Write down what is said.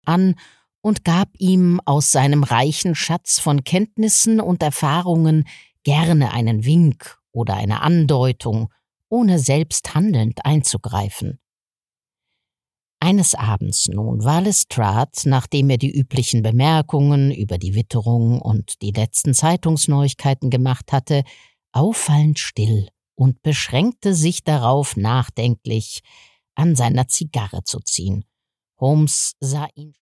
an und gab ihm aus seinem reichen Schatz von Kenntnissen und Erfahrungen gerne einen Wink oder eine Andeutung, ohne selbst handelnd einzugreifen. Eines Abends nun war Lestrade, nachdem er die üblichen Bemerkungen über die Witterung und die letzten Zeitungsneuigkeiten gemacht hatte, auffallend still und beschränkte sich darauf, nachdenklich an seiner Zigarre zu ziehen. Holmes sah ihn